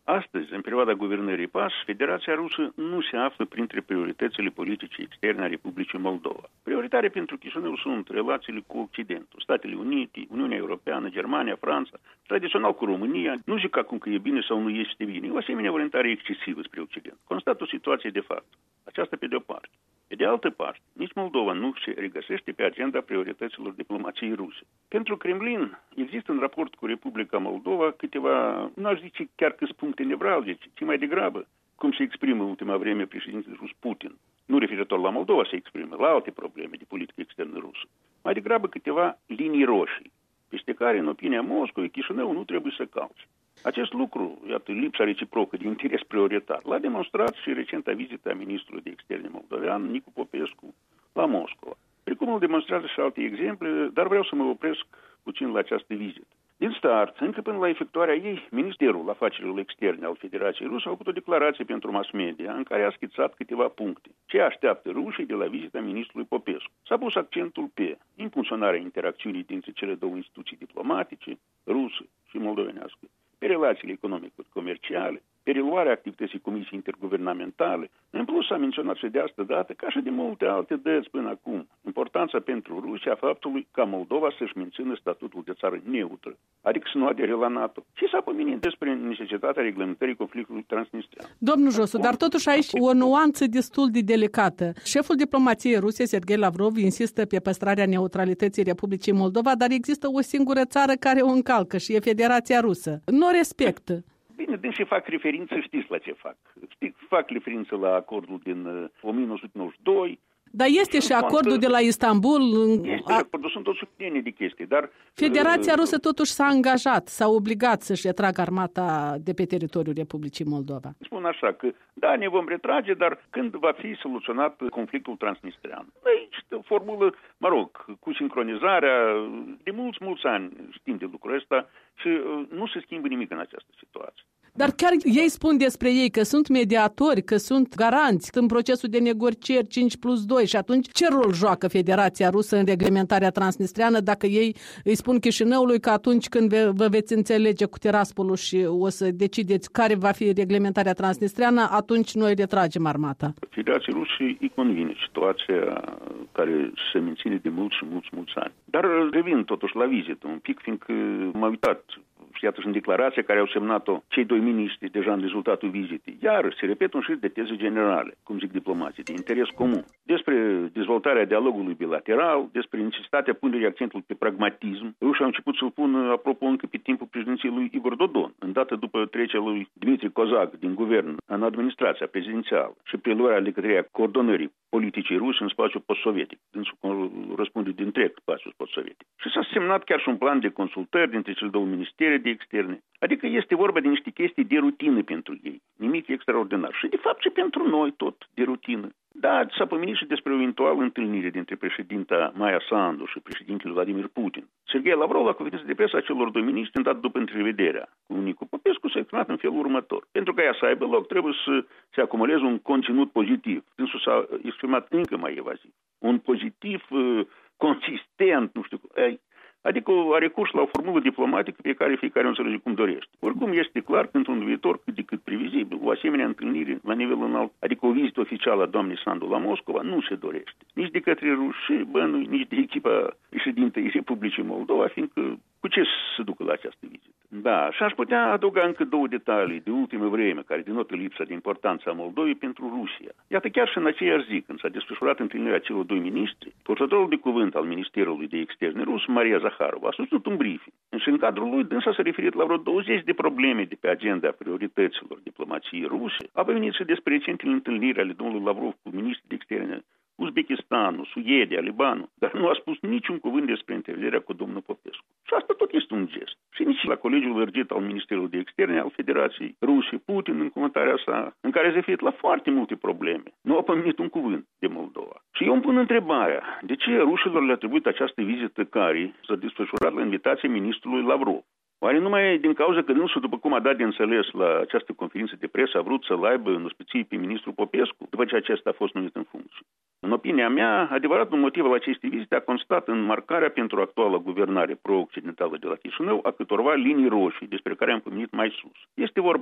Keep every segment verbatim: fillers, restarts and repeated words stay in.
Astăzi, în perioada guvernării P A S, Federația Rusă nu se află printre prioritățile politice externe a Republicii Moldova. Prioritare pentru Chișinău sunt relațiile cu Occidentul, Statele Unite, Uniunea Europeană, Germania, Franța, tradițional cu România. Nu zic acum că e bine sau nu este bine. E o asemenea orientare excesivă spre Occident. Constat o situație de fapt. Aceasta pe de-o parte. Pe de altă parte, nici Moldova nu se regăsește pe agenda priorităților diplomației ruse. Pentru Kremlin există în raport cu Republica Moldova câteva, nu aș zice chiar că puncte nevralgice, ci mai degrabă, cum se exprimă în ultima vreme președintele rus Putin, nu referitor la Moldova se exprimă, la alte probleme de politică externă rusă. Mai degrabă câteva linii roșii, peste care, în opinia Moscovei, Chișinău nu trebuie să calce. Acest lucru, iată, lipsa reciprocă de interes prioritar, l-a demonstrat și recenta vizită a ministrului de externe moldovean, Nicu Popescu, la Moscova. Precum îl demonstrează și alte exemple, dar vreau să mă opresc puțin la această vizită. Din start, încă până la efectuarea ei, Ministerul Afacerilor Externe al Federației Ruse a făcut o declarație pentru mass media în care a schițat câteva puncte. Ce așteaptă rușii de la vizita ministrului Popescu? S-a pus accentul pe impulsionarea interacțiunii dintre cele două instituții diplomatice, rusă și moldovenească, pe relațiile economico-comerciale, pe reluarea activității Comisiei Interguvernamentale. În plus, s-a menționat și de asta dată, ca și de multe alte dăți până acum, importanța pentru Rusia a faptului ca Moldova să-și mențină statutul de țară neutră, adică să nu adere la NATO. Și s-a pomenit despre necesitatea reglementării conflictului transnistrian. Domnul Josu, dar totuși aici o nuanță destul de delicată. Șeful diplomației ruse, Sergei Lavrov, insistă pe păstrarea neutralității Republicii Moldova, dar există o singură țară care o încalcă și e Federația Rusă. Nu o respectă. Bine, dânsii fac referință, știți la ce fac. Știți, fac referință la acordul din uh, o mie nouă sute nouăzeci și doi. Dar este și acordul de la Istanbul. Este și acordul, sunt o suplinie de chestii, dar... Federația Rusă totuși s-a angajat, s-a obligat să-și retragă armata de pe teritoriul Republicii Moldova. Spun așa că, da, ne vom retrage, dar când va fi soluționat conflictul transnistrian? Aici, formulă, mă rog, cu sincronizarea, de mulți, mulți ani știm de lucrul ăsta și nu se schimbă nimic în această situație. Dar chiar ei spun despre ei că sunt mediatori, că sunt garanți în procesul de negocieri cinci plus doi și atunci ce rol joacă Federația Rusă în reglementarea transnistriană dacă ei îi spun Chișinăului că atunci când vă veți înțelege cu Tiraspolul și o să decideți care va fi reglementarea transnistriană, atunci noi retragem armata? Federația Rusă îi convine situația care se menține de mulți și mulți, mulți ani. Dar revin totuși la vizită un pic, fiindcă m-am uitat și iată și în declarația care au semnat-o cei doi miniștri deja în rezultatul vizitei. Iar se repetă un șir de teze generale, cum zic diplomații, de interes comun, despre dezvoltarea dialogului bilateral, despre necesitatea punerii accentului pe pragmatism. Rușii au început să-l pună, apropo, încă pe timpul președinției lui Igor Dodon, îndată după trecerea lui Dmitri Kozak din guvern în administrația prezidențială și preluarea de către coordonării politicii ruse în spațiul post-sovietic. Dânsul răspunde din întreg spațiul post-sovietic. Și s-a semnat chiar și un plan de consultări dintre cele două ministere de externe. Adică este vorba de niște chestii de rutină pentru ei. Nimic extraordinar. Și de fapt și pentru noi tot de rutină. Da, s-a pomenit și despre o eventuală întâlnire dintre președinta Maia Sandu și președintele Vladimir Putin. Sergei Lavrov, la conferința de presă a celor doi miniștri, îndată după întrevederea cu Nicu Popescu, s-a exprimat în felul următor. Pentru ca ea să aibă loc, trebuie să se acumuleze un conținut pozitiv. Dânsul s-a exprimat încă mai evaziv. Un pozitiv uh, consistent, nu știu, ei, adică a recurs la o formulă diplomatică pe care fiecare o înțelege cum dorește. Oricum este clar că într-un viitor cât de cât previzibil, o asemenea întâlnire la nivel înalt, adică o vizită oficială a doamnei Sandu la Moscova, nu se dorește. Nici de către ruși, bănui, nici de echipa președintei Republicii Moldova, fiindcă cu ce se ducă la această vizită? Da, și aș putea adăuga încă două detalii de ultimă vreme care denotă lipsa de importanță a Moldovei pentru Rusia. Iată, chiar și în aceeași zi, când s-a desfășurat întâlnirea celor doi miniștri, purtătorul de cuvânt al Ministerului de Externe rus, Maria Zaharova, a susținut un briefing. Și în cadrul lui, dânsa s-a referit la vreo douăzeci de probleme de pe agenda priorităților diplomației ruse. A venit și despre recentele întâlniri ale domnului Lavrov cu ministrii de externe Uzbekistanul, Suedia, Libanul, dar nu a spus niciun cuvânt despre întâlnirea cu domnul Popescu. Și asta tot este un gest. Și nici la colegiul lărgit al Ministerului de Externe al Federației Ruse, Putin, în comentarea sa, în care se referit la foarte multe probleme, nu a pomenit un cuvânt de Moldova. Și eu îmi pun întrebarea, de ce rușilor le-a trebuit această vizită care s-a desfășurat la invitația ministrului Lavrov? Oare numai din cauza că dânsul, după cum a dat de înțeles la această conferință de presă, a vrut să-l aibă în ospiție pe ministrul Popescu, după ce acesta a fost numit în funcție? În opinia mea, adevăratul motiv al acestei vizite a constat în marcarea pentru actuala guvernare pro-occidentală de la Chișinău a câtorva linii roșii despre care am pomenit mai sus. Este vorba de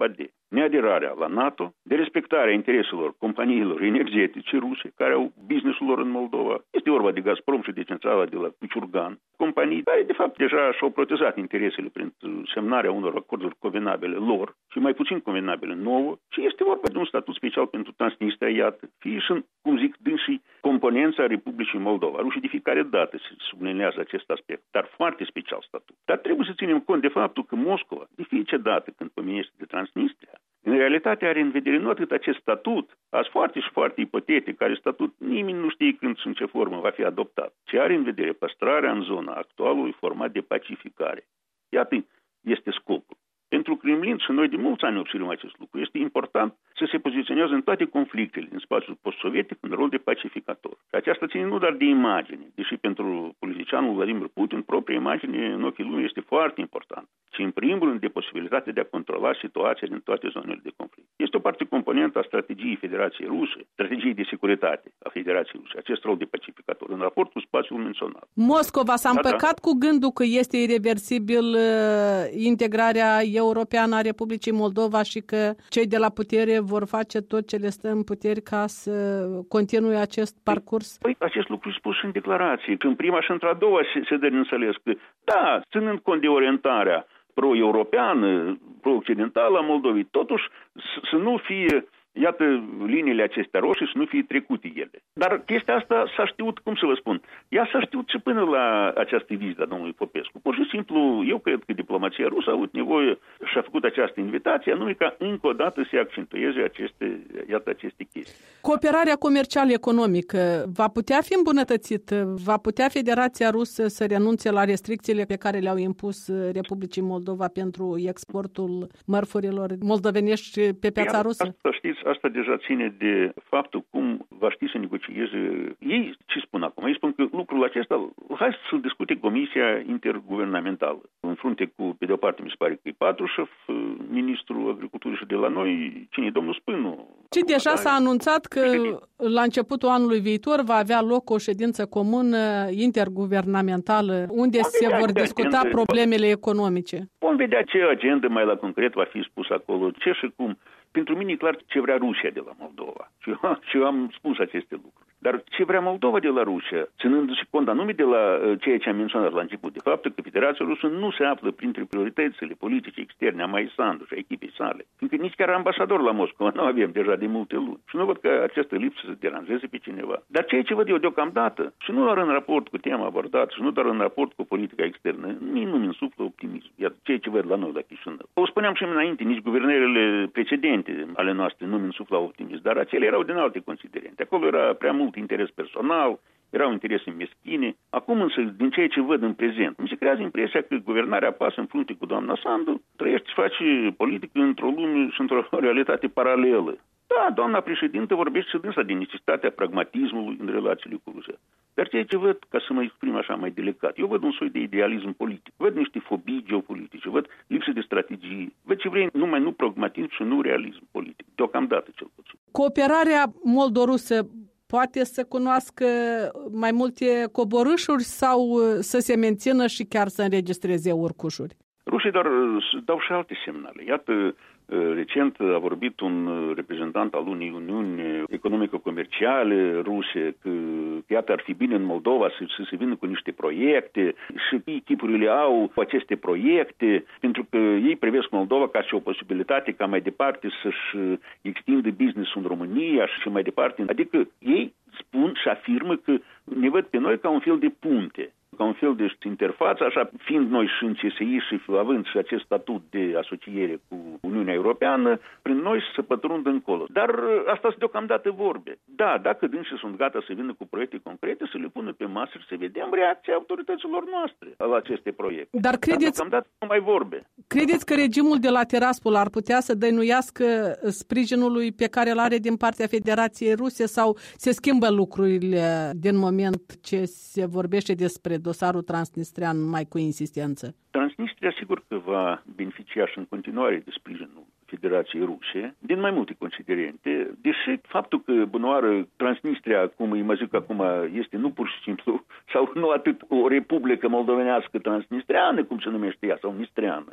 neaderarea la NATO, de respectarea intereselor companiilor energetice ruse, care au business-ul lor în Moldova. Este vorba de Gazprom și de centrala de la Cuciurgan, companii care, de fapt, deja și-au protejat interesele prin semnarea unor acorduri convenabile lor și mai puțin convenabile nouă. Și este vorba de un statut special pentru Transnistria, iată, fie și, cum zic, dânsii componența Republicii Moldova. Rușii de fiecare dată se sublinează acest aspect, dar foarte special statut. Dar trebuie să ținem cont de faptul că Moscova, de fiecare dată când pomenește de Transnistria, în realitate are în vedere nu atât acest statut, azi foarte și foarte ipotetic, care statut nimeni nu știe când și în ce formă va fi adoptat, ci are în vedere păstrarea în zona actualului format de pacificare. Iată, este scopul. Pentru Kremlin, și noi de mulți ani observăm acest lucru, este important să se poziționează în toate conflictele din spațiul post-sovietic în rol de pacificator. Și aceasta ține nu doar de imagine, deși pentru politicianul Vladimir Putin, propria imagine în ochii lumii este foarte important, ci în primul rând de posibilitatea de a controla situația din toate zonele de conflict. Este o parte componentă a strategiei Federației Ruse, strategiei de securitate a Federației Ruse, acest rol de pacificator, în raport cu spațiul menționat. Moscova s-a împăcat da, da. cu gândul că este irreversibil uh, integrarea europeană a Republicii Moldova și că cei de la putere vor face tot ce le stă în puteri ca să continue acest parcurs? Păi, acest lucru spus și în declarație. În prima și într-a doua se, se dă înțeles că, da, ținând cont de orientarea pro-europeană, pro-occidentală a Moldovei, totuși să nu fie, iată, liniile acestea roșii, să nu fie trecute ele. Dar chestia asta s-a știut, cum să vă spun, ea s-a știut și până la această vizită a domnului Popescu. Pur și simplu, eu cred că diplomația rusă a avut nevoie și a făcut această invitație, anume ca încă o dată să accentueze aceste, iată, aceste chestii. Cooperarea comercială economică va putea fi îmbunătățită? Va putea Federația Rusă să renunțe la restricțiile pe care le-au impus Republicii Moldova pentru exportul mărfurilor moldovenești pe piața rusă? Asta, știți, asta deja ține de faptul cum va ști să negocieze. Ei ce spun acum? Ei spun că lucrul acesta, hai să-l discute Comisia Interguvernamentală. În frunte cu, pe de o parte, mi se pare că e Patrușev, ministrul agriculturii, și de la noi, cine e domnul Spânu? Și deja s-a anunțat că la începutul anului viitor va avea loc o ședință comună interguvernamentală unde se vor discuta agenda, problemele economice. Vom vedea ce agenda mai la concret va fi spus acolo, ce și cum. Pentru mine e clar ce vrea Rusia de la Moldova. Și eu, și eu am spus aceste lucruri. Dar ce vrea Moldova de la Rusia, ținându-se cont anume de la uh, ceea ce am menționat la început, de faptul că Federația Rusă nu se află printre prioritățile politice externe a Mai Sandu și a echipei sale, fiindcă nici chiar ambasador la Moscova nu avem deja de multe luni. Și nu văd că această lipsă să deranjeze pe cineva. Dar ceea ce văd eu deocamdată, și nu doar în raport cu tema abordată, și nu doar în raport cu politica externă, nici nu mi însuflă optimism. Iar ceea ce văd la noi la Chișinău. O spuneam și înainte, nici guvernările precedente ale noastre nu mi însuflau optimism, dar acele erau din alte considerente. Acolo era prea mult interes personal, erau interese meschine. Acum însă, din ceea ce văd în prezent, mi se creează impresia că guvernarea pasă în frunte cu doamna Sandu, trăiește și face politică într-o lume și într-o realitate paralelă. Da, doamna președintă vorbește și dânsa de necesitatea pragmatismului în relațiile cu Rusia. Dar ceea ce văd, ca să mă exprim așa mai delicat, eu văd un soi de idealism politic, văd niște fobii geopolitice, văd lipsă de strategie, văd ce vrei, numai nu pragmatism și nu realism politic, deocamdată cel puțin. Cooperarea moldorusă poate să cunoască mai multe coborâșuri sau să se mențină și chiar să înregistreze urcușuri? Rușii doar dau și alte semnale. Iată, recent a vorbit un reprezentant al unei uniuni economico-comerciale ruse că iată ar fi bine în Moldova să, să se vină cu niște proiecte și echipurile au aceste proiecte pentru că ei privesc Moldova ca și o posibilitate ca mai departe să-și extindă business-ul în România și mai departe. Adică ei spun și afirmă că ne văd pe noi ca un fel de punte, ca un fel de interfață, așa fiind noi și în C S I și având și acest statut de asociere cu Uniunea Europeană, prin noi să pătrundă încolo. Dar asta sunt deocamdată vorbe. Da, dacă dânsii sunt gata să vină cu proiecte concrete, să le pună pe masă și să vedem reacția autorităților noastre la aceste proiecte. Dar credeți, Dar deocamdată nu mai vorbe. Credeți că regimul de la Tiraspol ar putea să dăinuiască sprijinului pe care îl are din partea Federației Ruse sau se schimbă lucrurile din moment ce se vorbește despre dosarul transnistrean mai cu insistență? Transnistria sigur că va beneficia și în continuare de sprijinul Federației Ruse, din mai multe considerente, deși faptul că, bunoară, Transnistria, cum îi mă zic acum, este nu pur și simplu, sau nu atât o republică moldovenească transnistreană, cum se numește ea, sau nistreană,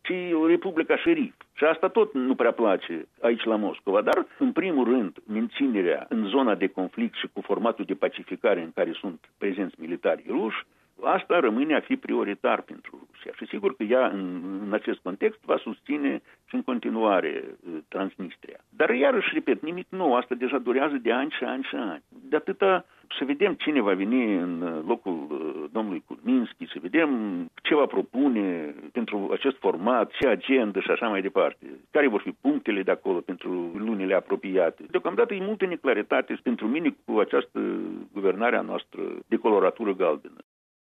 ci Republica Șerif. Și asta tot nu prea place aici la Moscova, dar în primul rând menținerea în zona de conflict și cu formatul de pacificare în care sunt prezenți militari ruși, asta rămâne a fi prioritar pentru Rusia. Și sigur că ea în, în acest context va susține și în continuare Transnistria. Dar iarăși, repet, nimic nou, asta deja durează de ani și ani și ani. De atâta să vedem cine va veni în locul domnului Kulminski, să vedem ce va propune pentru acest format, ce agenda și așa mai departe. Care vor fi punctele de acolo pentru lunile apropiate. Deocamdată e multă neclaritate pentru mine cu această guvernare a noastră de coloratură galbenă.